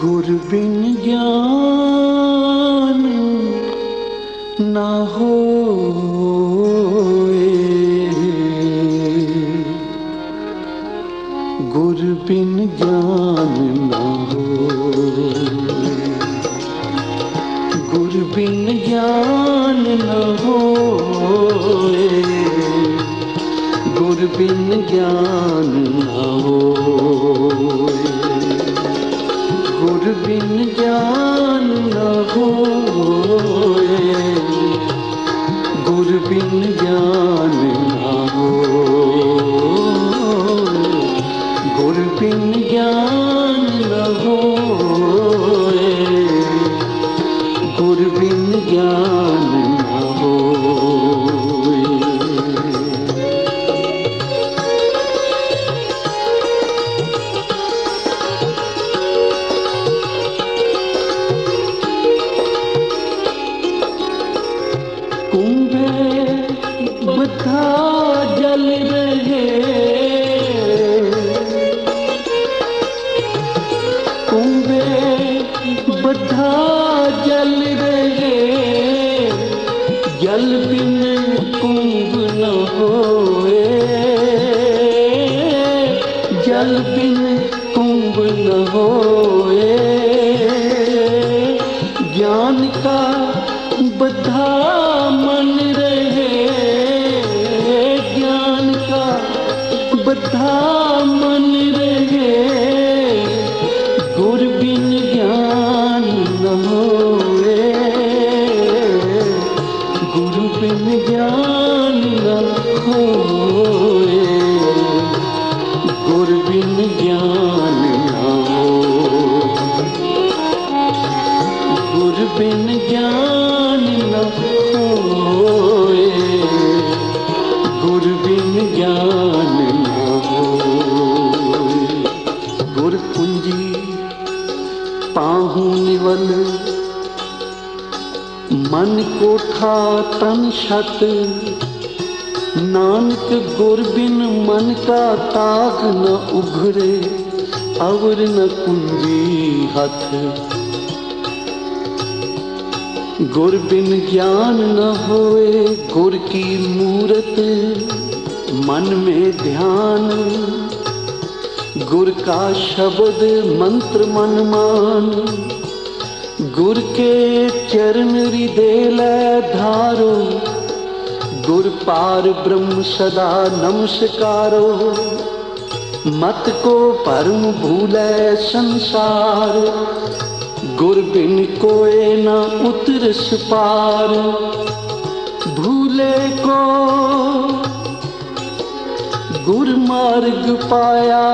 गुर बिन ज्ञान ना होए, गुर बिन ज्ञान ना होए, गुर बिन ज्ञान ना होए, गुर बिन ज्ञान ना होए, गुर बिन ज्ञान न होए, गुर बिन ज्ञान न होए, गुर बिन ज्ञान न होए, गुर बिन ज्ञान न होए। कुंभे बथा जल रहे, कुंभे बथा जल रहे, जल बिन कुंभ न होए, जल बिन कुंभ न होए, ज्ञान का बधा मन रहे, ज्ञान का बधा मन रहे, गुर बिन ज्ञान न होए, गुरु बिन ज्ञान न होए, गुर बिन ज्ञान न होए, गुर बिन ज्ञान न होए, गुर बिन ज्ञान न होए। गुर कुंजी पाहु निवल, मन कोठा तन छत, नानक गुर बिन मन का ताग न उघरे, अवर न कुंजी हथ, गुर बिन ज्ञान न होए, गुर की मूरत मन में ध्यान, गुर का शब्द मंत्र मन मान, गुर के चरण हृदय लै धारो, गुर पार ब्रह्म सदा नमस्कारो, मत को परम भूलै संसार, गुर बिन कोय न उतरस पार, भूले को गुर मार्ग पाया,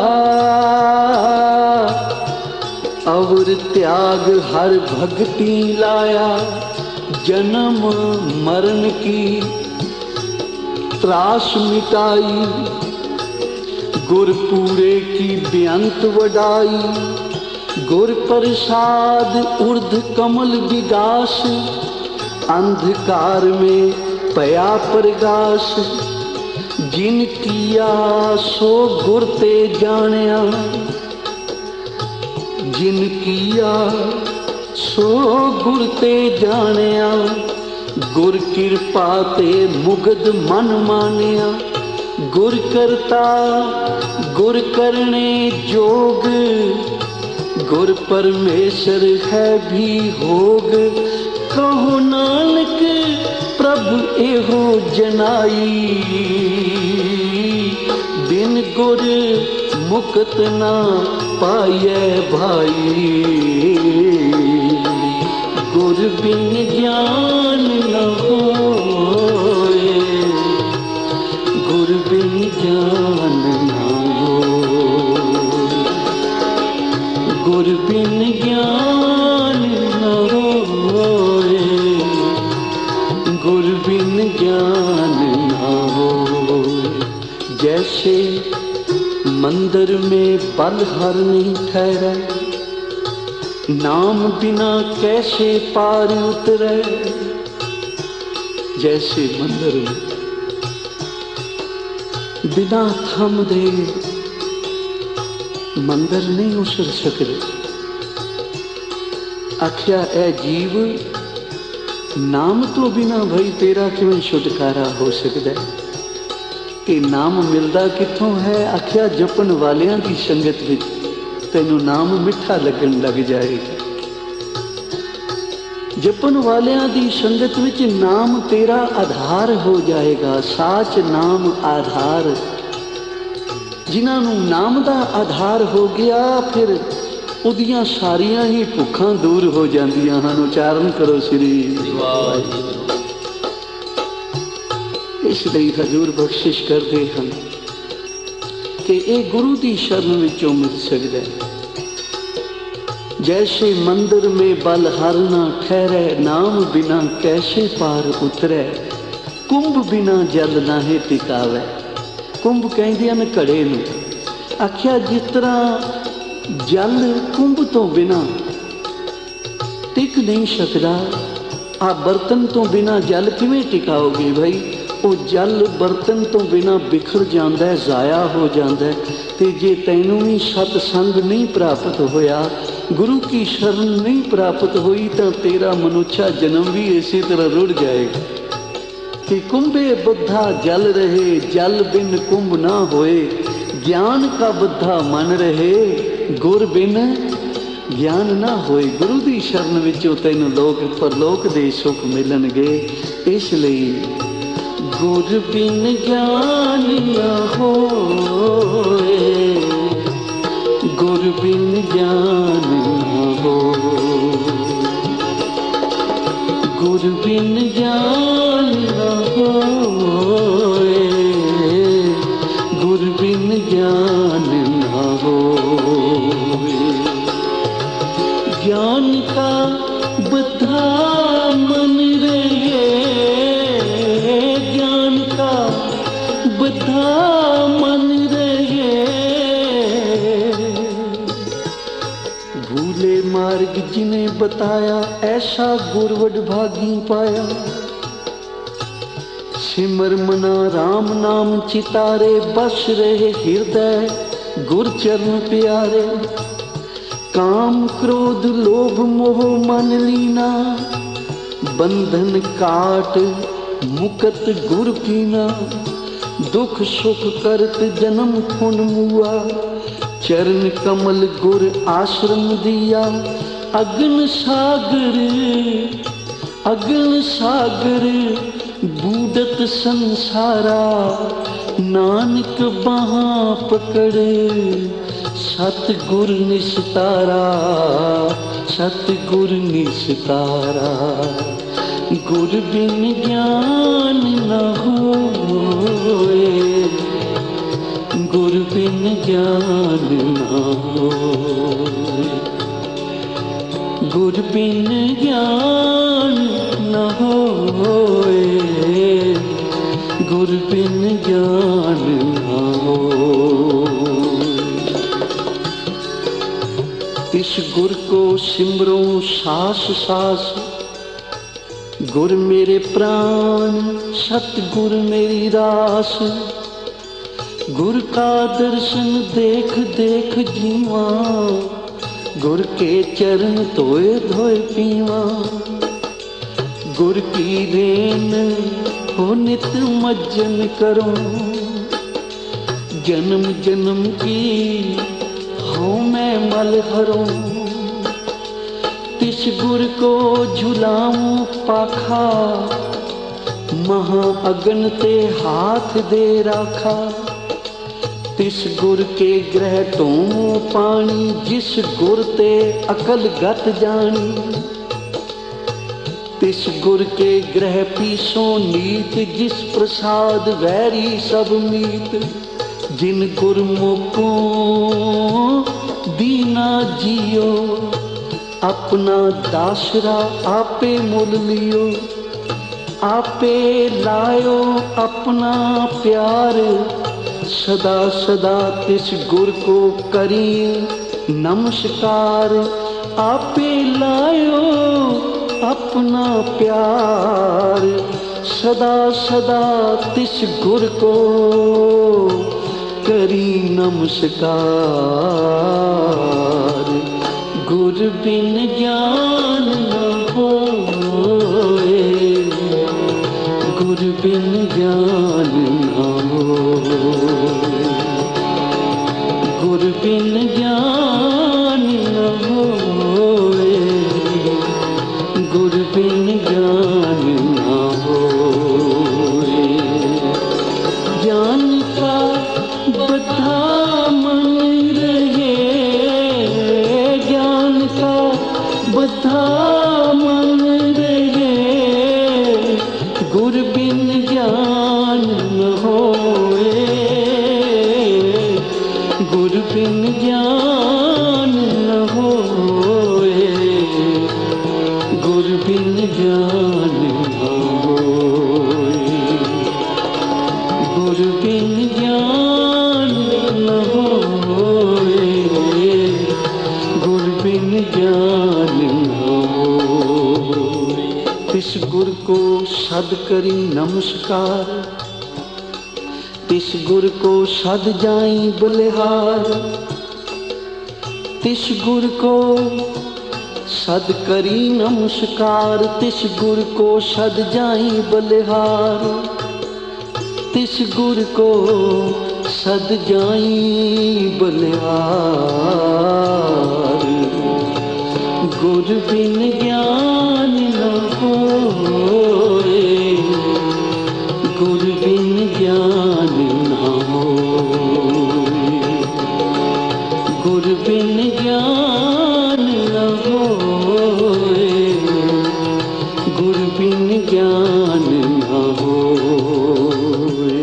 अवर त्याग हर भक्ति लाया, जन्म मरण की त्रास मिटाई, गुर पूरे की बेअंत वडाई, गुर प्रसाद उर्ध कमल विगास, अंधकार में पया प्रगास, जिन किया सो गुर ते जानिया, जिन किया सो गुर ते जानिया, गुर कृपा ते मुग्ध मन मानिया, गुर करता गुर करने जोग, गुर परमेश्वर है भी होग, कहो नानक प्रभु एहो जनाई, बिन गुर मुक्त ना पाए भाई, गुर बिन ज्ञान न होए, गुर बिन ज्ञान न होए, गुर बिन ज्ञान न होए, गुर बिन ज्ञान न होए। जैसे मंदिर में बलहर नहीं ठहरा, नाम बिना कैसे पार उतरे, जैसे मंदिर में बिना थम दे मंदिर नहीं उछल सकते, आख्या ए जीव नाम तो बिना भाई तेरा किवें छुटकारा हो सकता है। ये नाम मिलता कित्थों है? आख्या जपन वालियां की संगत विच तैनू नाम मिठा लगन लग जाएगा। जपन वालियां दी संगत विच नाम तेरा आधार हो जाएगा। साच नाम आधार, जिन्हों नाम दा आधार हो गया फिर उदियां सारियां ही भुखां दूर हो जांदियां हन। उचारण करो श्री वाहिगुरू। इसलिए हजूर बख्शिश करते हैं कि ये गुरु की शरण विचों मिल सकता है। जैसे मंदिर में बल हर ना ठहरे, नाम बिना कैसे पार उतरे। कुंभ बिना जल नाहे टिकावे। कुंभ कहते हैं घड़े नूं। आख्या जिस तरह जल कुंभ तो बिना टिक नहीं सकता, आ बर्तन तो बिना जल किवें टिकाओगे भाई? वो जल बर्तन तो बिना बिखर जाता है, जाया हो जाता है। तो जे तैनू भी सतसंग नहीं प्राप्त होया, गुरु की शरण नहीं प्राप्त हुई, तो तेरा मनुष्य जन्म भी इसी तरह रुड़ जाएगा। कि कुंभे बुद्धा जल रहे, जल बिन कुंभ ना होए। ज्ञान का बुद्धा मन रहे, गुर बिन ज्ञान ना होए। गुरु की शरण विचों तैनू लोक परलोक दे सुख मिलणगे। इसलिए गुर बिन ज्ञान ना होए, गुर बिन ज्ञान ना हो, गुर बिन ज्ञान ना होए, गुर बिन ज्ञान ना होए। ज्ञान का बद्धा मन रहे, ज्ञान का बद्धा मन रहे। भूले मार्ग जिन्हें बताया, ऐसा गुरवड भागी पाया। सिमर मना राम नाम चितारे, बस रहे हृदय गुर चरण प्यारे। काम क्रोध लोभ मोह मन लीना, बंधन काट मुकत गुर कीना। दुख सुख करत जन्म खुन मुआ, चरण कमल गुर आश्रम दिया। अगन सागर, अगन सागर बूढ़त संसारा। नानक बाहा पकड़े सतगुर निस्तारा, सतगुर निस्तारा। गुर बिन ज्ञान न होए, गुर बिन ज्ञान न होए, गुर बिन ज्ञान न होए, गुर बिन ज्ञान न होए। इस गुर को सिमरो सास सास, गुर मेरे प्राण सतगुर मेरी रास। गुर का दर्शन देख देख जीवा, गुर के चरण धोए धोए पीवा। गुर की रेन हो नित मज्जन करो, जन्म जन्म की हो मैं मल हरो। तिस गुर को झुलाऊं पाखा, महा अगन ते हाथ दे राखा। तिस गुर के ग्रह तो पानी, जिस गुर ते अकल गत जानी। तिस गुर के ग्रह पीसों नीत, जिस प्रसाद वैरी सब मीत। जिन गुरमुखों दीना जियो, अपना दासरा आपे मुल लियो। आपे लायो अपना प्यार, सदा सदा तिस गुर को करी नमस्कार। आपे लायो अपना प्यार, सदा सदा तिस गुर को करी नमस्कार। गुर बिन ज्ञान न होए, गुर बिन ज्ञान न होए, गुर बिन ज्ञान न होए, गुर बिन ज्ञान न होए। ज्ञान का बता मन रहे, ज्ञान का बता मन रहे, गुर बिन ज्ञान न होए, गुर बिन ज्ञान न होए, गुर बिन ज्ञान न होए, गुर बिन ज्ञान न होए, गुर बिन ज्ञान न होए। तिस गुर को सद करी नमस्कार, तिस गुर को सद जाई बलिहार, तिस गुर को सद करी नमस्कार, तिस गुर को सद जाई बलिहार, तिस गुर को सद जाई बलिहार। गुर बिन ज्ञान न होए, गुर बिन ज्ञान न होए, गुर बिन ज्ञान न होए, गुर बिन ज्ञान न होए।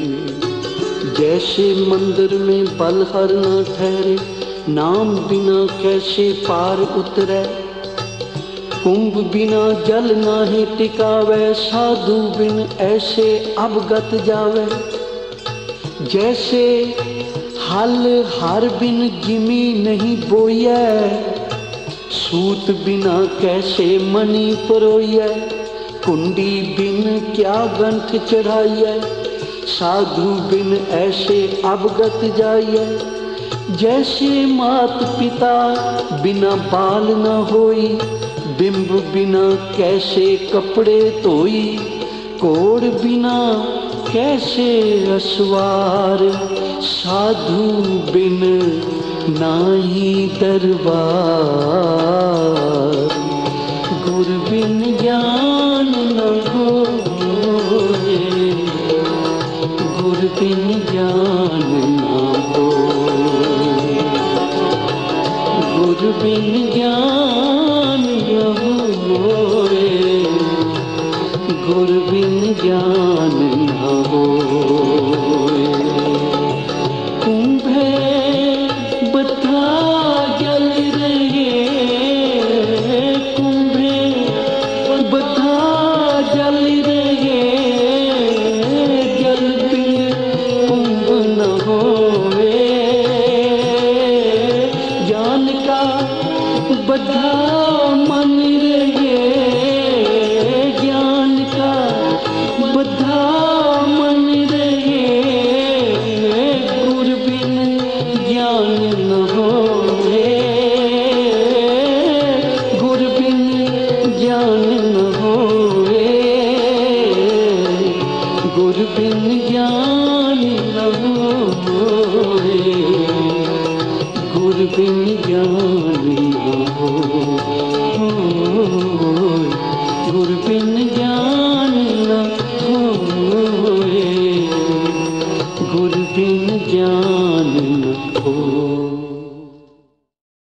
जैसे मंदिर में बलहर न ठहरे, नाम बिना कैसे पार उतरे, कुंभ बिना जल नाहि टिकावे, साधु बिन ऐसे अवगत जावे। जैसे हल हर बिन जिमी नहीं बोइए, सूत बिना कैसे मनी परोइए, कुंडी बिन क्या गंठ चढ़ाइए, साधु बिन ऐसे अवगत जाइए। जैसे मात पिता बिना बाल न होई, बिंब बिना कैसे कपड़े धोई, कोड़ बिना कैसे असवार, साधु बिन नाही दरबार। गुर बिन ज्ञान न होए, गुर बिन ज्ञान न होए, गुर बिन ज्ञान न होए, गुर बिन ज्ञान न होए। कुंभे बता जल रहे, कुंभे बता जल रहे, जल बिन कुंभ न होए। ज्ञान का बधा मन रहे, ज्ञान का बधा मन रहे, गुर बिन ज्ञान न होए, गुर बिन ज्ञान न होए, गुर बिन ज्ञान न होए, गुर बिन ज्ञान